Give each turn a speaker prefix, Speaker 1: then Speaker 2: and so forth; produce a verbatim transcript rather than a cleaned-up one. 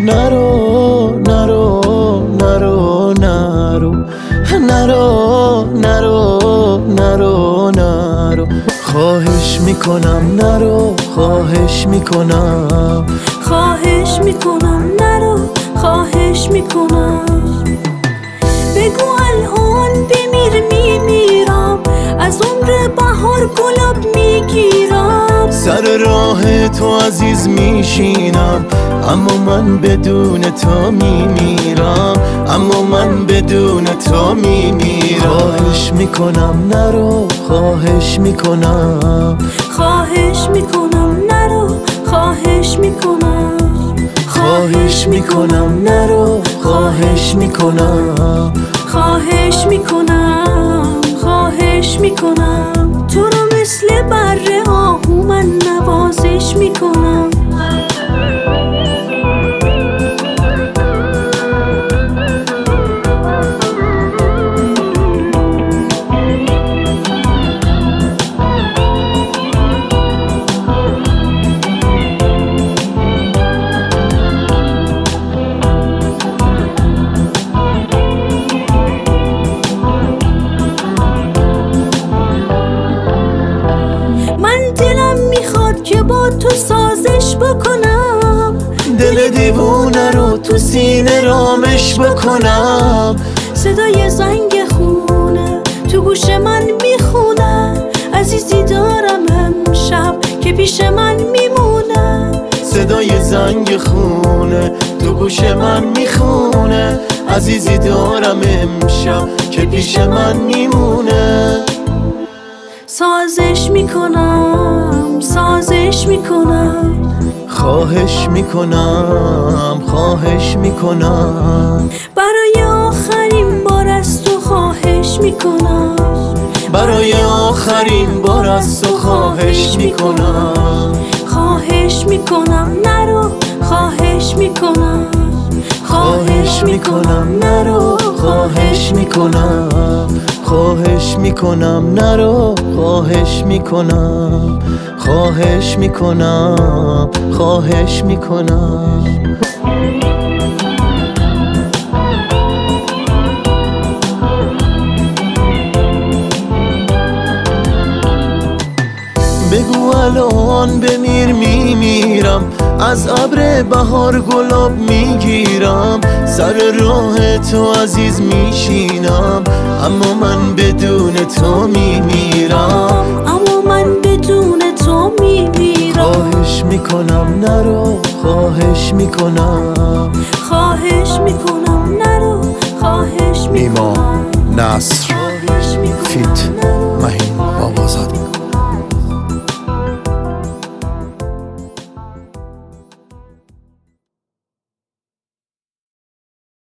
Speaker 1: نرو نرو نرو نرو نرو نرو نرو نرو خواهش میکنم نرو خواهش میکنم
Speaker 2: خواهش میکنم نرو خواهش میکنم بگو الان بمیر میمیرم از عمر بهار گلاب میگیرم
Speaker 1: سر راه تو عزیز میشینم اما من بدون تو میمیرم اما من بدون تو میمیرم خواهش میکنم نرو خواهش میکنم
Speaker 2: خواهش میکنم نرو خواهش میکنم
Speaker 1: خواهش میکنم نرو خواهش میکنم
Speaker 2: خواهش میکنم خواهش میکنم تو رو مثل بره آهو من نوازش میکنم که با تو سازش بکنم
Speaker 1: دل دیوونه رو تو سینه رامش بکنم
Speaker 2: صدای زنگ خونه تو گوش من میخونه عزیزی دارم امشب که پیش من میمونه
Speaker 1: صدای زنگ خونه تو گوش من میخونه عزیزی دارم امشب که پیش من میمونه
Speaker 2: سازش میکنم سازش میکنم
Speaker 1: خواهش میکنم خواهش میکنم
Speaker 2: برای آخرین بار از تو خواهش میکنم
Speaker 1: برای آخرین بار از تو خواهش میکنم
Speaker 2: خواهش میکنم نرو خواهش میکنم
Speaker 1: خواهش میکنم نرو خواهش میکنم خواهش میکنم نرو خواهش میکنم خواهش میکنم خواهش میکنم بگو الان بمیر میمیرم از ابر بهار گلاب میگیرم سر راه تو عزیز میشینم اما من بدون تو میمیرم
Speaker 2: اما من بدون تو میمیرم
Speaker 1: خواهش میکنم نرو خواهش میکنم
Speaker 2: خواهش میکنم نرو خواهش میکنم
Speaker 1: ایمان نصر فیت مهین